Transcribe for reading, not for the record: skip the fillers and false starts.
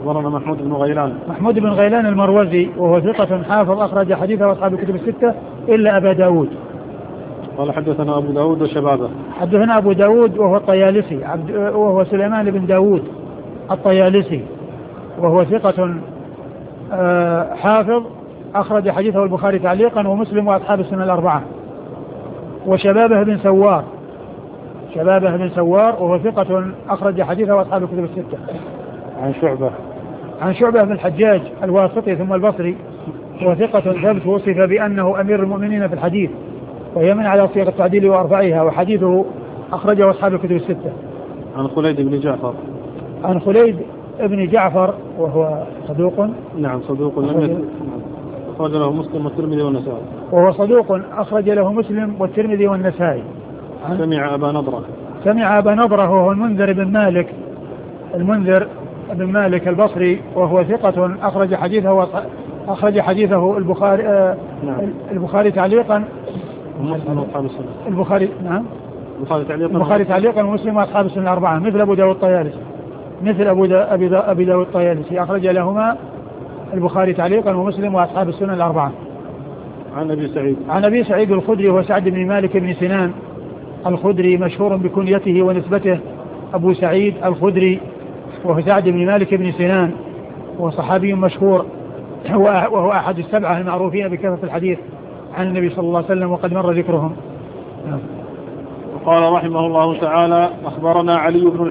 أخبرنا محمود بن غيلان. محمود بن غيلان المروزي وهو ثقة حافظ أخرج حديثه أصحاب الكتب الستة إلا أبا داود. قال حدثنا أبو داود وشبابه. حدثنا أبو داود وهو الطيالسي وهو سليمان بن داود الطيالسي وهو ثقة حافظ أخرج حديثه البخاري تعليقا ومسلم وأصحاب السنة الأربعة. وشبابه بن سوار وهو ثقة أخرج حديثه أصحاب الكتب الستة. عن شعبة بن الحجاج الواسطي ثم البصري وهو ثقة ثبت وصف بأنه أمير المؤمنين في الحديث وهي من على صيغ التعديل وأربعها وحديثه أخرجه أصحاب الكتب الستة. عن خليد بن جعفر وهو صدوق. نعم صدوق أخرج له مسلم والترمذي والنسائي. وهو صدوق أخرج له مسلم والترمذي والنسائي. سمع أبا نضرة وهو المنذر بن مالك البصري وهو ثقة أخرج حديثه البخاري تعليقا البخاري تعليقا ومسلم وأصحاب السنة الأربعة مثل أبو داود الطيالسي أخرج لهما البخاري تعليقا ومسلم وأصحاب السنة الأربعة. عن أبي سعيد الخدري وهو سعد بن مالك بن سنان الخدري مشهور بكنيته ونسبته أبو سعيد الخدري وهو سعد بن مالك بن سنان وصحابي مشهور وهو أحد السبعة المعروفين بكثرة الحديث عن النبي صلى الله عليه وسلم وقد مر ذكرهم. وقال رحمه الله تعالى أخبرنا علي بن